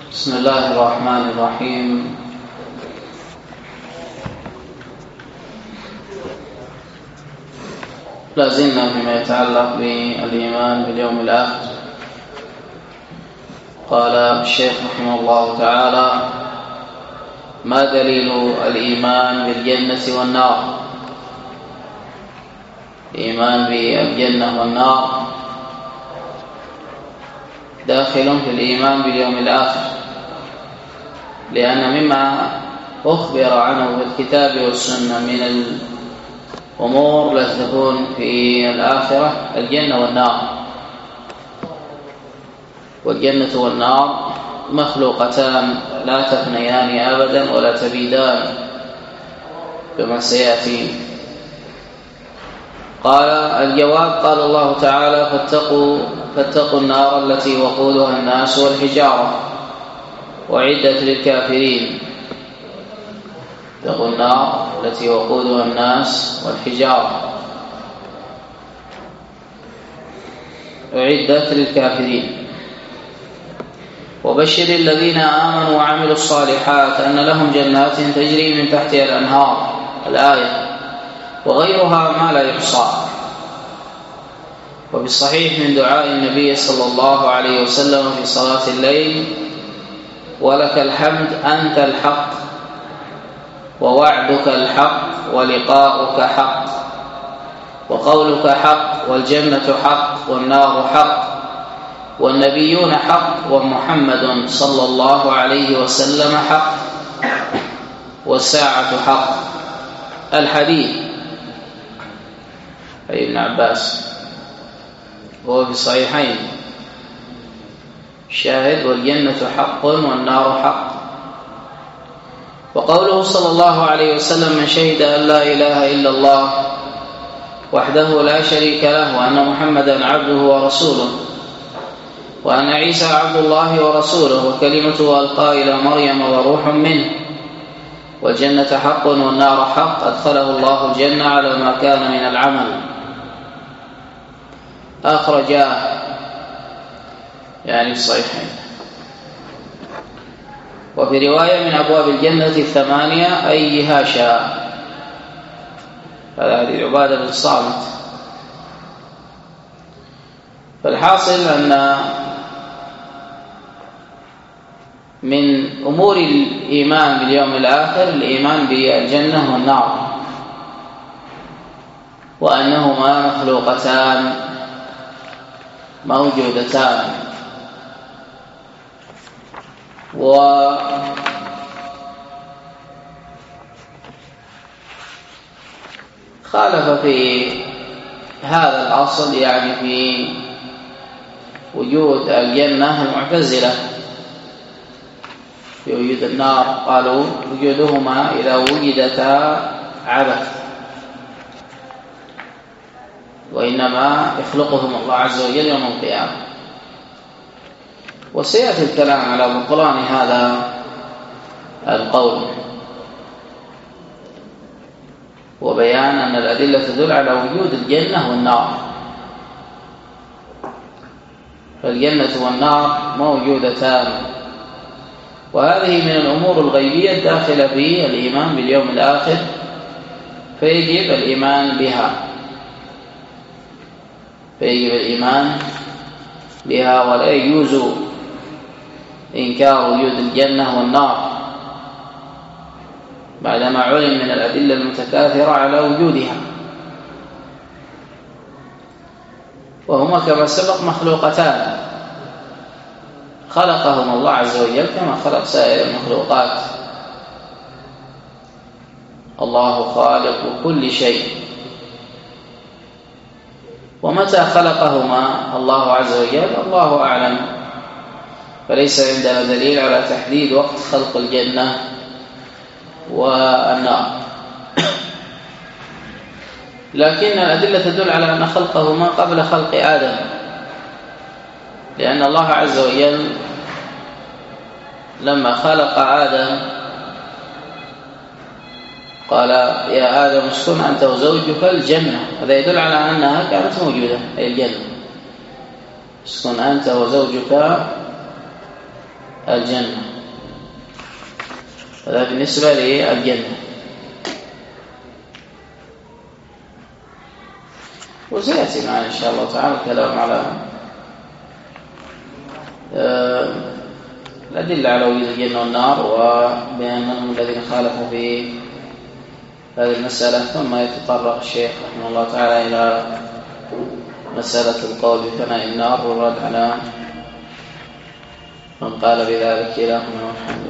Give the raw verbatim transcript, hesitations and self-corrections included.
بسم الله الرحمن الرحيم. لازلنا فيما يتعلق بالإيمان باليوم الآخر. قال الشيخ رحمه الله تعالى: ما دليل الإيمان بالجنة والنار؟ الإيمان بالجنة والنار داخل في الإيمان باليوم الآخر، لأن مما أخبر عنه في الكتاب والسنة من الأمور التي تكون في الآخرة الجنة والنار، والجنة والنار مخلوقتان لا تفنيان أبدا ولا تبيدان كما سيأتي. قال الجواب: قال الله تعالى: فاتقوا فاتقوا النار التي وقودها الناس والحجارة وعدت للكافرين. اتقوا النار التي وقودها الناس والحجارة وعدت للكافرين وبشر الذين آمنوا وعملوا الصالحات أن لهم جنات تجري من تحتها الأنهار. الآية. وغيرها ما لا يحصى. وبالصحيح من دعاء النبي صلى الله عليه وسلم في صلاة الليل: ولك الحمد أنت الحق ووعدك الحق ولقاؤك حق وقولك حق والجنة حق والنار حق والنبيون حق ومحمد صلى الله عليه وسلم حق والساعة حق. الحديث أي ابن عباس وهو في الصحيحين. شاهد: والجنة حق والنار حق. وقوله صلى الله عليه وسلم: من شهد أن لا إله إلا الله وحده لا شريك له وأن محمدا عبده ورسوله وأن عيسى عبد الله ورسوله وكلمته ألقى إلى مريم وروح منه والجنة حق والنار حق، أدخله الله الجنة على ما كان من العمل. أخرجاه يعني الصحيحين. وفي رواية: من أبواب الجنة الثمانية أيها شاء. هذا حديث عبادة بن الصامت. فالحاصل أن من أمور الإيمان باليوم الآخر الإيمان بالجنة والنار، وأنهما مخلوقتان موجودتان. وخالف في هذا الأصل يعني في وجود الجنة المعتزلة، في وجود النار قالوا وجودهما إذا وجدتا عبث، وإنما يخلقهم الله عز وجل يوم القيامة. وسيأتي الكلام على بطلان هذا القول وبيان أن الأدلة تدل على وجود الجنة والنار، فالجنة والنار موجودتان، وهذه من الأمور الغيبية الداخلة في الإيمان باليوم الآخر، فيجب الإيمان بها فيجب الإيمان بها ولا يجوز إنكار وجود الجنة والنار بعدما علم من الأدلة المتكاثرة على وجودها. وهما كما سبق مخلوقتان خلقهما الله عز وجل كما خلق سائر المخلوقات. الله خالق كل شيء، ومتى خلقهما الله عز وجل الله أعلم، فليس عندنا دليل على تحديد وقت خلق الجنة والنار، لكن الأدلة تدل على أن خلقهما قبل خلق آدم، لأن الله عز وجل لما خلق آدم قال: يا آدم اسكن أنت وزوجك الجنة. هذا يدل على أنها كانت موجودة، أي الجنة. اسكن أنت وزوجك الجنة. هذا بالنسبة للجنة. وسيأتي معنا إن شاء الله تعالى الكلام على الأدلة على وجود الجنة والنار وبأن من الذين خالفوا في هذه المسألة، ثم يتطرق الشيخ رحمه الله تعالى إلى مسألة القول بفناء النار والرد على من قال بذلك. إلهنا والحمد.